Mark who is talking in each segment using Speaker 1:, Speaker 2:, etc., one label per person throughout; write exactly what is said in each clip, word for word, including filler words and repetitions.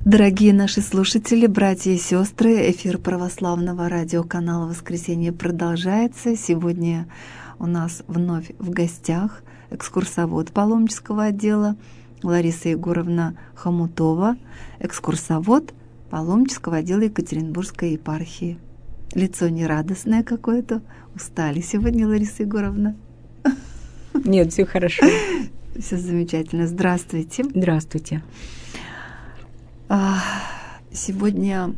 Speaker 1: Дорогие наши слушатели, братья и сестры, эфир православного радиоканала «Воскресенье» продолжается. Сегодня у нас вновь в гостях экскурсовод паломнического отдела Лариса Егоровна Хомутова, экскурсовод паломнического отдела Екатеринбургской епархии. Лицо нерадостное какое-то. Устали сегодня, Лариса Егоровна?
Speaker 2: Нет, все хорошо.
Speaker 1: Все замечательно. Здравствуйте.
Speaker 2: Здравствуйте.
Speaker 1: Сегодня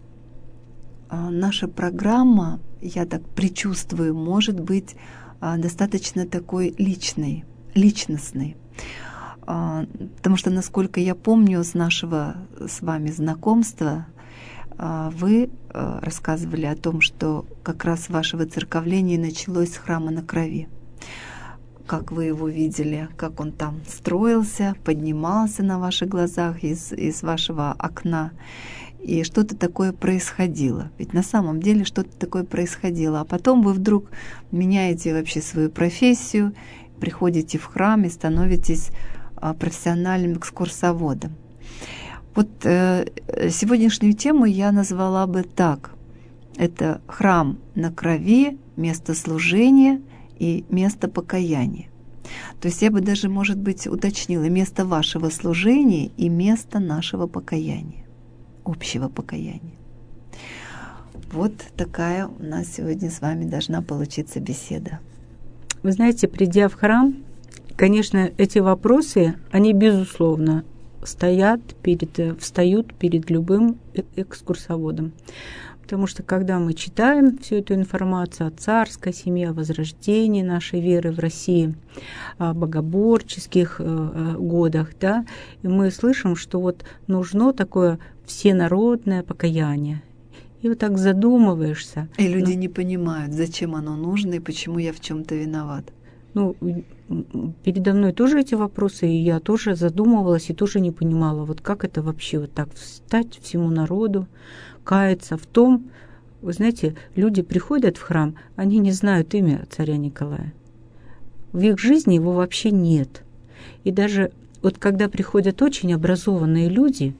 Speaker 1: наша программа, я так предчувствую, может быть достаточно такой личной, личностной. Потому что, насколько я помню с нашего с вами знакомства, вы рассказывали о том, что как раз ваше воцерковление началось с храма на Крови. Как вы его видели, как он там строился, поднимался на ваших глазах из, из вашего окна. И что-то такое происходило. Ведь на самом деле что-то такое происходило. А потом вы вдруг меняете вообще свою профессию, приходите в храм и становитесь профессиональным экскурсоводом. Вот э, сегодняшнюю тему я назвала бы так. Это храм на Крови, место служения и место покаяния. То есть я бы даже, может быть, уточнила место вашего служения и место нашего покаяния, общего покаяния. Вот такая у нас сегодня с вами должна получиться беседа.
Speaker 2: Вы знаете, придя в храм, конечно, эти вопросы, они, безусловно, стоят перед, встают перед любым экскурсоводом. Потому что когда мы читаем всю эту информацию о царской семье, о возрождении нашей веры в России, о богоборческих годах, да, и мы слышим, что вот нужно такое всенародное покаяние. И вот так задумываешься.
Speaker 1: И люди но... не понимают, зачем оно нужно и почему я в чем-то виноват.
Speaker 2: Ну, передо мной тоже эти вопросы, и я тоже задумывалась и тоже не понимала, вот как это вообще вот так встать всему народу, каяться в том. Вы знаете, люди приходят в храм, они не знают имя царя Николая. В их жизни его вообще нет. И даже вот когда приходят очень образованные люди,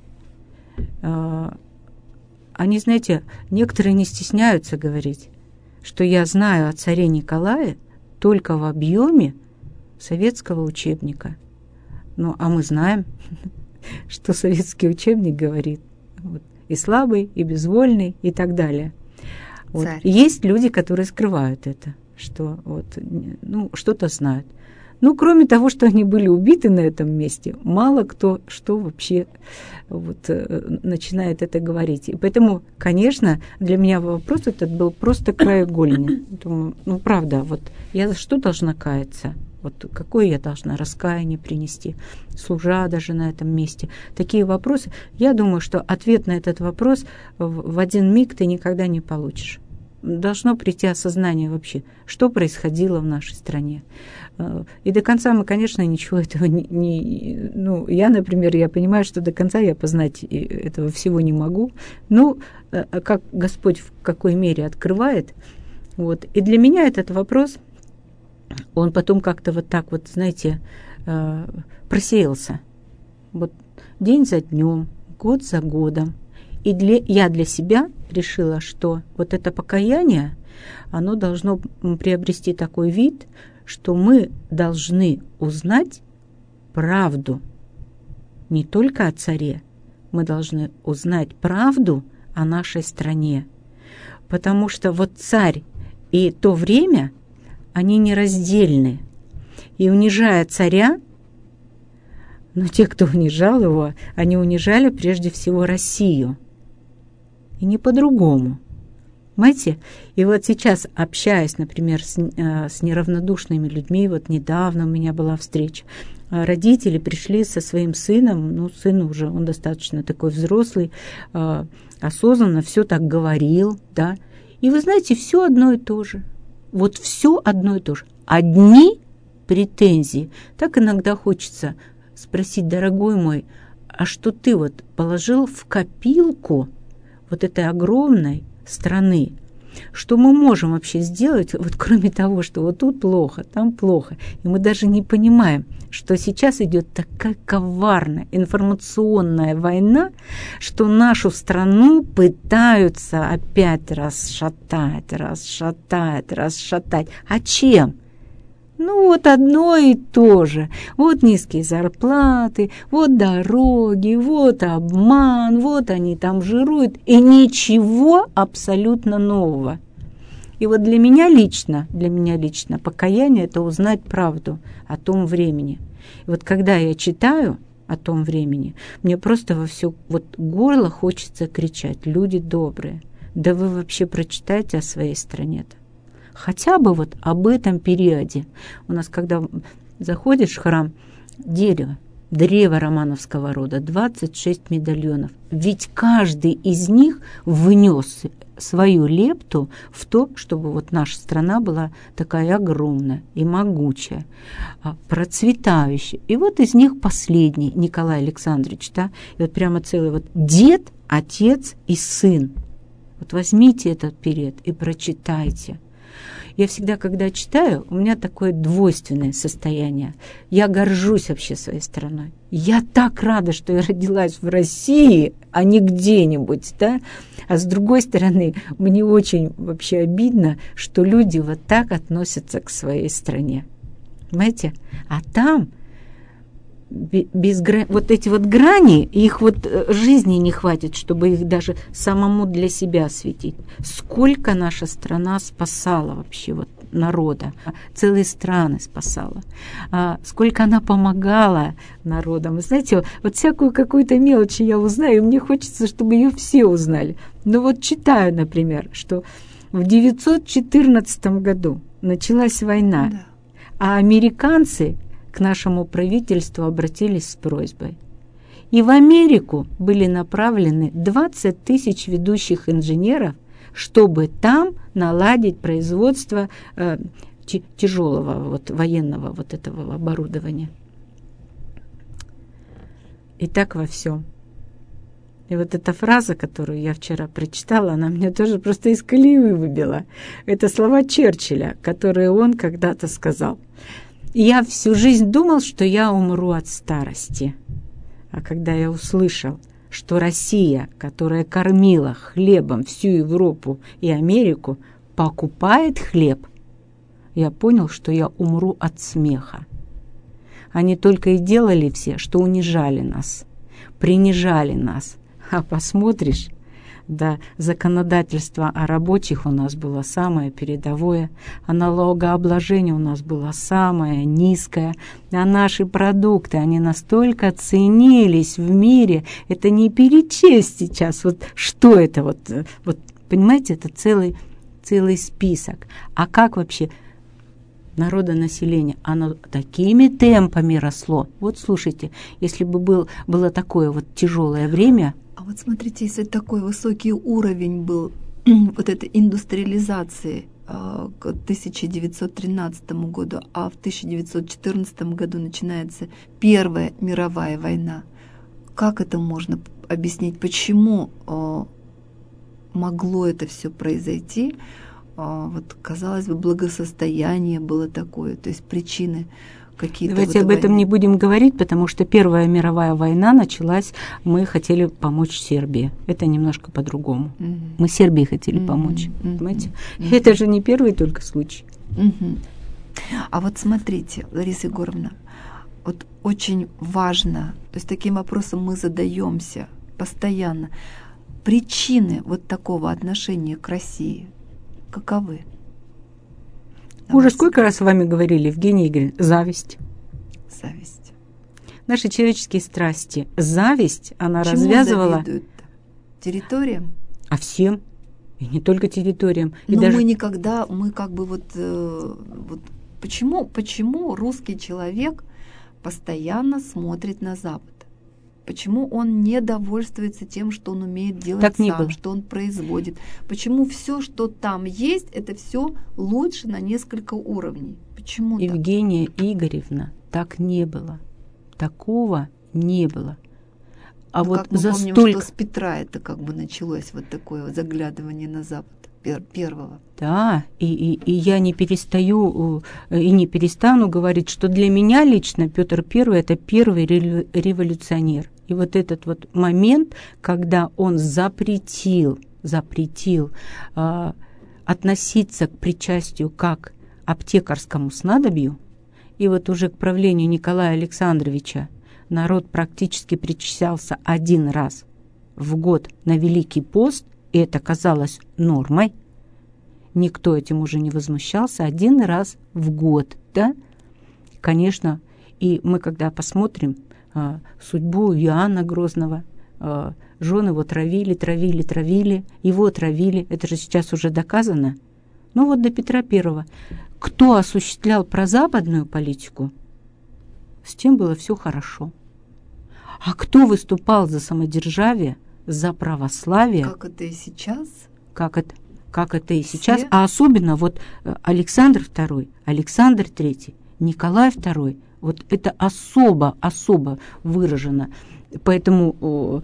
Speaker 2: они, знаете, некоторые не стесняются говорить, что я знаю о царе Николае только в объеме советского учебника. Ну, а мы знаем, что советский учебник говорит. Вот, и слабый, и безвольный, и так далее. Вот. Есть люди, которые скрывают это, что вот, ну, что-то знают. Ну, кроме того, что они были убиты на этом месте, мало кто что вообще вот, начинает это говорить. И поэтому, конечно, для меня вопрос этот был просто краеугольный. Думаю, ну, правда, вот я за что должна каяться? Вот какое я должна раскаяние принести, служа даже на этом месте? Такие вопросы. Я думаю, что ответ на этот вопрос в один миг ты никогда не получишь. Должно прийти осознание вообще, что происходило в нашей стране. И до конца мы, конечно, ничего этого не, не... Ну, я, например, я понимаю, что до конца я познать этого всего не могу. Ну, как Господь в какой мере открывает. Вот. И для меня этот вопрос, он потом как-то вот так вот, знаете, просеялся. Вот день за днем, год за годом. И для, я для себя решила, что вот это покаяние, оно должно приобрести такой вид, что мы должны узнать правду не только о царе, мы должны узнать правду о нашей стране. Потому что вот царь и то время, они нераздельны. И унижая царя, но те, кто унижал его, они унижали прежде всего Россию. И не по-другому. Понимаете? И вот сейчас, общаясь, например, с, с неравнодушными людьми, вот недавно у меня была встреча, родители пришли со своим сыном, ну, сын уже, он достаточно такой взрослый, осознанно все так говорил, да. И вы знаете, все одно и то же. Вот все одно и то же. Одни претензии. Так иногда хочется спросить, дорогой мой, а что ты вот положил в копилку вот этой огромной страны? что мы можем вообще сделать, вот кроме того, что вот тут плохо, там плохо. И мы даже не понимаем, что сейчас идет такая коварная информационная война, что нашу страну пытаются опять расшатать, расшатать, расшатать. А чем? Ну вот одно и то же. Вот низкие зарплаты, вот дороги, вот обман, вот они там жируют. И ничего абсолютно нового. И вот для меня лично, для меня лично покаяние – это узнать правду о том времени. И вот когда я читаю о том времени, мне просто во все вот горло хочется кричать: люди добрые, да вы вообще прочитайте о своей стране-то. Хотя бы вот об этом периоде. У нас, когда заходишь в храм, дерево, древо романовского рода, двадцать шесть медальонов. Ведь каждый из них внес свою лепту в то, чтобы вот наша страна была такая огромная и могучая, процветающая. И вот из них последний, Николай Александрович, да, и вот прямо целый вот дед, отец и сын. Вот возьмите этот период и прочитайте. Я всегда, когда читаю, у меня такое двойственное состояние. Я горжусь вообще своей страной. Я так рада, что я родилась в России, а не где-нибудь, да. А с другой стороны, мне очень вообще обидно, что люди вот так относятся к своей стране. Понимаете? А там без грани, вот эти вот грани, их вот жизни не хватит, чтобы их даже самому для себя осветить. Сколько наша страна спасала вообще вот народа, целые страны спасала, а сколько она помогала народам. Вы знаете, вот всякую какую-то мелочь я узнаю, и мне хочется, чтобы ее все узнали. Но вот читаю, например, что в девятьсот четырнадцатом году началась война, да. А американцы к нашему правительству обратились с просьбой. И в Америку были направлены двадцать тысяч ведущих инженеров, чтобы там наладить производство э, тяжелого вот, военного вот этого оборудования. И так во всем. И вот эта фраза, которую я вчера прочитала, она меня тоже просто из колеи выбила. Это слова Черчилля, которые он когда-то сказал. Я всю жизнь думал, что я умру от старости. А когда я услышал, что Россия, которая кормила хлебом всю Европу и Америку, покупает хлеб, я понял, что я умру от смеха. Они только и делали все, что унижали нас, принижали нас. А посмотришь, да, законодательство о рабочих у нас было самое передовое, а налогообложение у нас было самое низкое, а наши продукты, они настолько ценились в мире, это не перечесть сейчас, вот что это, вот, вот понимаете, это целый, целый список. А как вообще народонаселение, оно такими темпами росло. Вот слушайте, если бы был, было такое вот тяжелое время.
Speaker 1: А вот смотрите, если такой высокий уровень был вот этой индустриализации э, к тысяча девятьсот тринадцатому году, а в тысяча девятьсот четырнадцатом году начинается Первая мировая война, как это можно объяснить? Почему э, могло это все произойти? Э, вот, казалось бы, благосостояние было такое, то есть причины какие-то.
Speaker 2: Давайте об этом не будем говорить, потому что Первая мировая война началась, мы хотели помочь Сербии. Это немножко по-другому. Mm-hmm. Мы Сербии хотели mm-hmm. помочь, mm-hmm. понимаете? Mm-hmm. Это же не первый только случай.
Speaker 1: Mm-hmm. А вот смотрите, Лариса Егоровна, вот очень важно, то есть таким вопросом мы задаемся постоянно. Причины вот такого отношения к России каковы?
Speaker 2: Уже сколько раз с вами говорили, Евгения Игоревна, зависть.
Speaker 1: Зависть.
Speaker 2: Наши человеческие страсти. Зависть, она
Speaker 1: Чему
Speaker 2: развязывала...
Speaker 1: завидуют-то? Территориям?
Speaker 2: А всем. И не только территориям. И
Speaker 1: Но
Speaker 2: даже...
Speaker 1: мы никогда, мы как бы вот... Э, вот почему, почему русский человек постоянно смотрит на Запад? Почему он не довольствуется тем, что он умеет делать
Speaker 2: так
Speaker 1: сам, что он производит? Почему все, что там есть, это все лучше на несколько уровней? Почему
Speaker 2: Евгения так? Игоревна, так не было. Такого не было. А
Speaker 1: ну,
Speaker 2: вот
Speaker 1: как мы
Speaker 2: за
Speaker 1: помним,
Speaker 2: столько...
Speaker 1: что с Петра это как бы началось, вот такое вот заглядывание на Запад. Первого.
Speaker 2: Да, и, и, и я не перестаю и не перестану говорить, что для меня лично Петр Первый – это первый революционер. И вот этот вот момент, когда он запретил, запретил э, относиться к причастию как к аптекарскому снадобью, и вот уже к правлению Николая Александровича народ практически причащался один раз в год на Великий пост, и это казалось нормой. Никто этим уже не возмущался. Один раз в год, да? Конечно, и мы, когда посмотрим а, судьбу Иоанна Грозного, а, жены его травили, травили, травили, его травили. Это же сейчас уже доказано. Ну вот до Петра Первого. Кто осуществлял прозападную политику, с тем было все хорошо. А кто выступал за самодержавие, за православие.
Speaker 1: Как это и сейчас.
Speaker 2: Как это, как это и сейчас. Все? А особенно вот Александр Второй, Александр Третий, Николай Второй. Вот это особо, особо выражено. Поэтому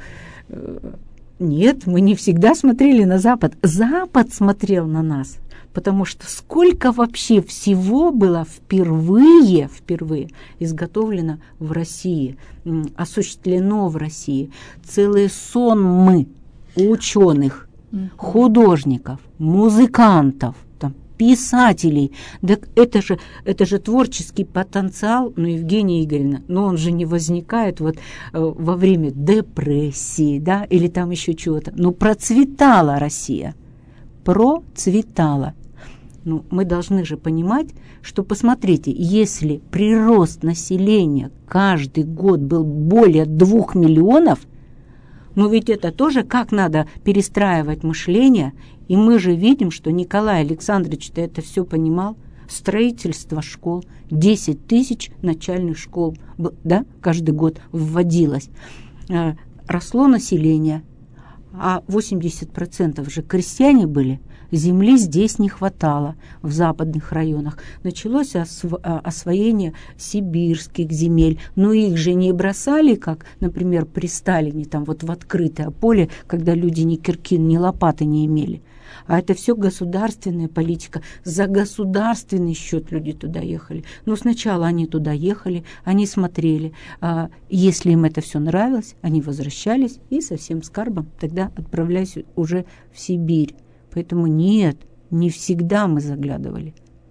Speaker 2: нет, мы не всегда смотрели на Запад. Запад смотрел на нас. Потому что сколько вообще всего было впервые, впервые изготовлено в России, осуществлено в России. Целые сонмы ученых, художников, музыкантов, там, писателей. Так это же, это же творческий потенциал, ну, Евгения Игоревна, но он же не возникает вот э, во время депрессии, да, или там еще чего-то. Ну, процветала Россия, процветала. Ну, мы должны же понимать, что, посмотрите, если прирост населения каждый год был более двух миллионов, ну ведь это тоже как надо перестраивать мышление, и мы же видим, что Николай Александрович-то это все понимал. Строительство школ, десять тысяч начальных школ, да, каждый год вводилось. Росло население, а восемьдесят процентов же крестьяне были. Земли здесь не хватало в западных районах. Началось осво- освоение сибирских земель, но их же не бросали, как, например, при Сталине, там вот в открытое поле, когда люди ни киркин, ни лопаты не имели. А это все государственная политика. За государственный счет люди туда ехали. Но сначала они туда ехали, они смотрели. А если им это все нравилось, они возвращались и со всем скарбом тогда отправлялись уже в Сибирь. Поэтому нет, не всегда мы заглядывали.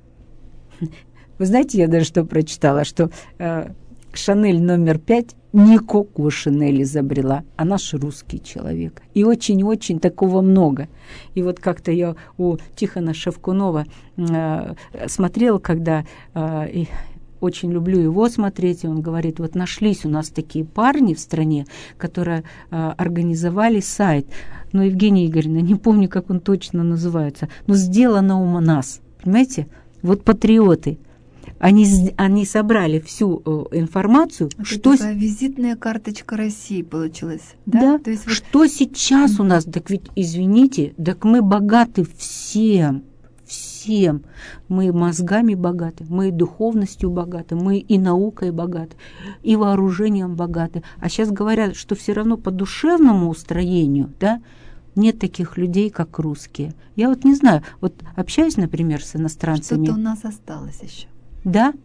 Speaker 2: Вы знаете, я даже что прочитала, что э, Шанель номер пять не Коко Шанель изобрела, а наш русский человек. И очень-очень такого много. И вот как-то я у Тихона Шевкунова э, смотрела, когда... Э, и, очень люблю его смотреть, и он говорит, вот нашлись у нас такие парни в стране, которые а, организовали сайт. Но, Евгения Игоревна, не помню, как он точно называется, но сделано у нас, понимаете? Вот патриоты. Они, они собрали всю э, информацию.
Speaker 1: Это
Speaker 2: что
Speaker 1: такая визитная карточка России получилась. Да,
Speaker 2: да?
Speaker 1: То есть вот...
Speaker 2: Что сейчас у нас? Так ведь, извините, так мы богаты всем. Всем. Мы мозгами богаты, мы и духовностью богаты, мы и наукой богаты, и вооружением богаты. А сейчас говорят, что все равно по душевному устроению, да, нет таких людей, как русские. Я вот не знаю, вот общаюсь, например, с иностранцами.
Speaker 1: Что-то у нас осталось еще.
Speaker 2: Да?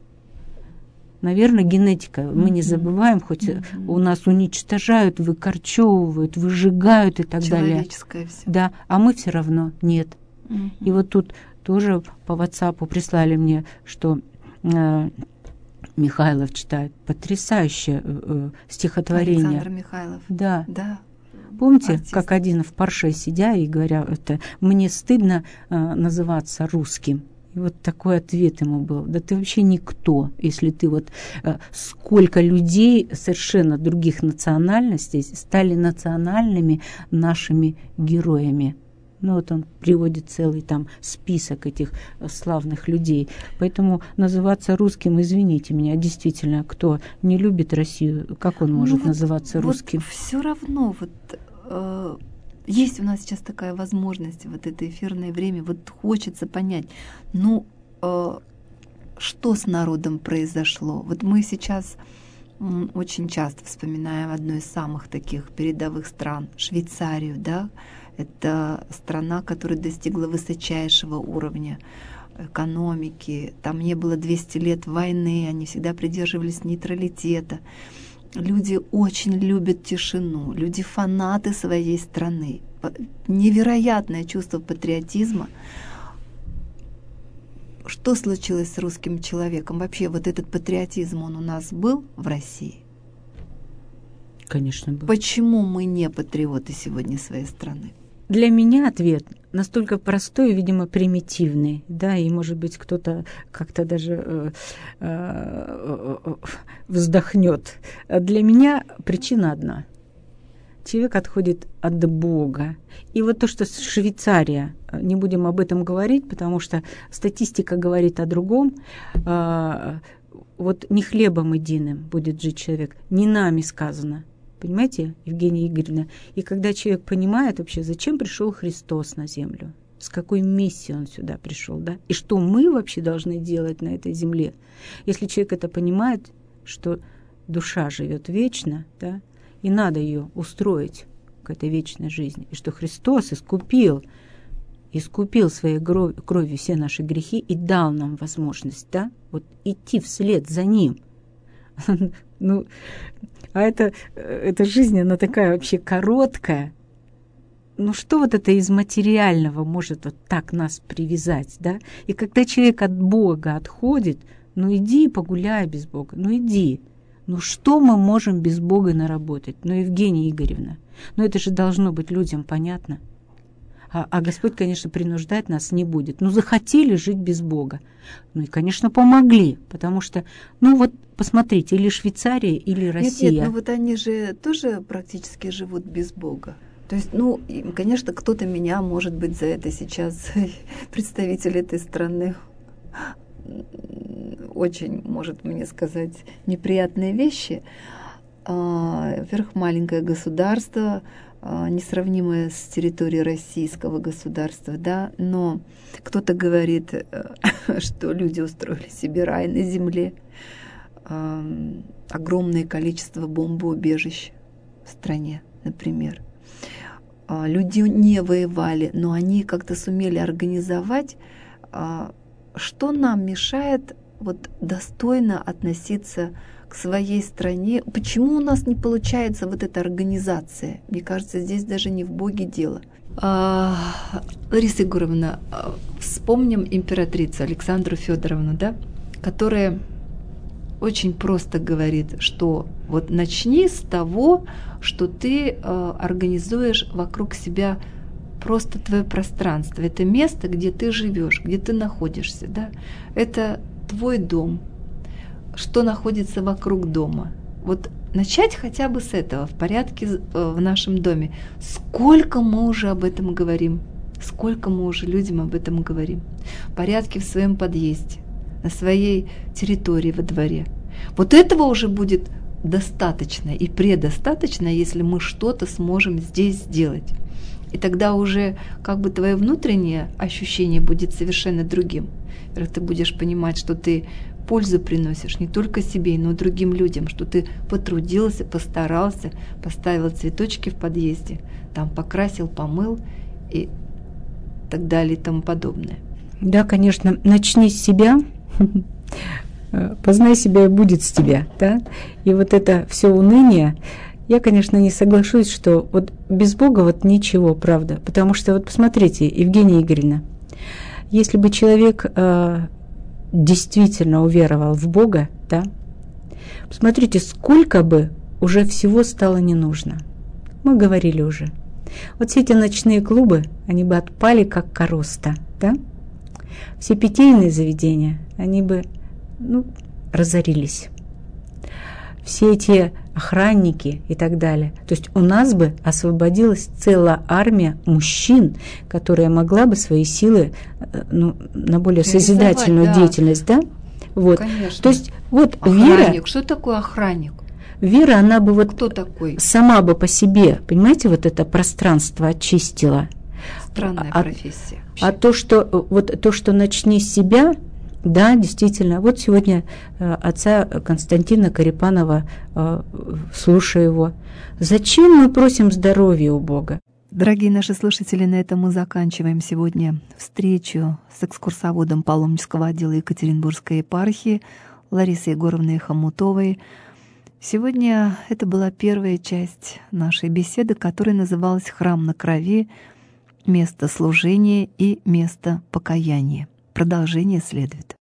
Speaker 2: Наверное, генетика. Мы mm-hmm. не забываем, хоть mm-hmm. у нас уничтожают, выкорчевывают, выжигают и так далее.
Speaker 1: Человеческое все.
Speaker 2: Да, а мы все равно нет. Mm-hmm. И вот тут тоже по WhatsApp прислали мне, что э, Михайлов читает потрясающее э, стихотворение.
Speaker 1: Александр Михайлов.
Speaker 2: Да.
Speaker 1: Да.
Speaker 2: Помните,
Speaker 1: Артист.
Speaker 2: как один в Порше сидя и говоря, это мне стыдно э, называться русским. И вот такой ответ ему был. Да ты вообще никто, если ты вот... Э, сколько людей совершенно других национальностей стали национальными нашими героями. Ну вот он приводит целый там список этих славных людей. Поэтому называться русским, извините меня, действительно, кто не любит Россию, как он может ну, вот, называться русским?
Speaker 1: Вот все равно, вот э, есть у нас сейчас такая возможность, вот это эфирное время, вот хочется понять, ну, э, что с народом произошло? Вот мы сейчас очень часто вспоминаем одну из самых таких передовых стран, Швейцарию, да, это страна, которая достигла высочайшего уровня экономики, там не было двести лет войны, они всегда придерживались нейтралитета. Люди очень любят тишину, люди фанаты своей страны, невероятное чувство патриотизма. Что случилось с русским человеком? Вообще вот этот патриотизм, он у нас был в России?
Speaker 2: Конечно, был.
Speaker 1: Почему мы не патриоты сегодня своей страны?
Speaker 2: Для меня ответ настолько простой, видимо, примитивный, да, и, может быть, кто-то как-то даже э, э, вздохнет. Для меня причина одна. Человек отходит от Бога. И вот то, что Швейцария, не будем об этом говорить, потому что статистика говорит о другом. Э, вот не хлебом единым будет жить человек, не нами сказано. Понимаете, Евгения Игоревна? И когда человек понимает вообще, зачем пришел Христос на землю, с какой миссией он сюда пришел, да, и что мы вообще должны делать на этой земле, если человек это понимает, что душа живет вечно, да, и надо ее устроить к этой вечной жизни, и что Христос искупил, искупил своей кровью все наши грехи и дал нам возможность, да, вот идти вслед за Ним. Ну, а это, эта жизнь, она такая вообще короткая. Ну, что вот это из материального может вот так нас привязать, да? И когда человек от Бога отходит, ну, иди погуляй без Бога, ну, иди. Ну, что мы можем без Бога наработать? Ну, Евгения Игоревна, ну, это же должно быть людям понятно. А, а Господь, конечно, принуждать нас не будет. Ну, захотели жить без Бога. Ну, и, конечно, помогли, потому что, ну, вот, посмотрите, или Швейцария, или Россия.
Speaker 1: Нет, нет, ну, вот они же тоже практически живут без Бога. То есть, ну, конечно, кто-то меня, может быть, за это сейчас, представитель этой страны, очень может мне сказать неприятные вещи. Во-первых, маленькое государство, несравнимое с территорией российского государства, да, но кто-то говорит, что люди устроили себе рай на земле, огромное количество бомбоубежищ в стране, например. Люди не воевали, но они как-то сумели организовать, что нам мешает вот достойно относиться к своей стране. Почему у нас не получается вот эта организация? Мне кажется, здесь даже не в Боге дело. А, Лариса Егоровна, вспомним императрицу Александру Федоровну, да, которая очень просто говорит, что вот начни с того, что ты э, организуешь вокруг себя просто твое пространство. Это место, где ты живешь, где ты находишься, да? Это твой дом. Что находится вокруг дома. Вот начать хотя бы с этого, в порядке в нашем доме. Сколько мы уже об этом говорим, сколько мы уже людям об этом говорим. Порядки в своем подъезде, на своей территории во дворе. Вот этого уже будет достаточно и предостаточно, если мы что-то сможем здесь сделать. И тогда уже как бы твое внутреннее ощущение будет совершенно другим. Во-первых, ты будешь понимать, что ты пользу приносишь не только себе, но и другим людям, что ты потрудился, постарался, поставил цветочки в подъезде, там покрасил, помыл и так далее и тому подобное.
Speaker 2: Да, конечно, начни с себя, познай себя и будет с тебя, да, и вот это все уныние, я, конечно, не соглашусь, что вот без Бога вот ничего, правда, потому что вот посмотрите, Евгения Игоревна, если бы человек э, действительно уверовал в Бога, да, посмотрите, сколько бы уже всего стало не нужно. Мы говорили уже. Вот все эти ночные клубы, они бы отпали как короста, да? Все питейные заведения, они бы, ну, разорились. Все эти охранники и так далее. То есть у нас бы освободилась целая армия мужчин, которая могла бы свои силы, ну, на более созидательную да. деятельность, да? Вот.
Speaker 1: Конечно.
Speaker 2: То есть вот
Speaker 1: охранник.
Speaker 2: вера.
Speaker 1: Что такое охранник?
Speaker 2: Вера, она бы вот
Speaker 1: Кто такой?
Speaker 2: сама бы по себе, понимаете, вот это пространство очистила.
Speaker 1: Странная
Speaker 2: а,
Speaker 1: профессия.
Speaker 2: А то, что вот то, что начни с себя, Да, действительно. Вот сегодня э, отца Константина Корепанова, э, слушаю его. Зачем мы просим здоровья у Бога?
Speaker 1: Дорогие наши слушатели, на этом мы заканчиваем сегодня встречу с экскурсоводом паломнического отдела Екатеринбургской епархии Ларисой Егоровной Хомутовой. Сегодня это была первая часть нашей беседы, которая называлась «Храм на крови. Место служения и место покаяния». Продолжение следует.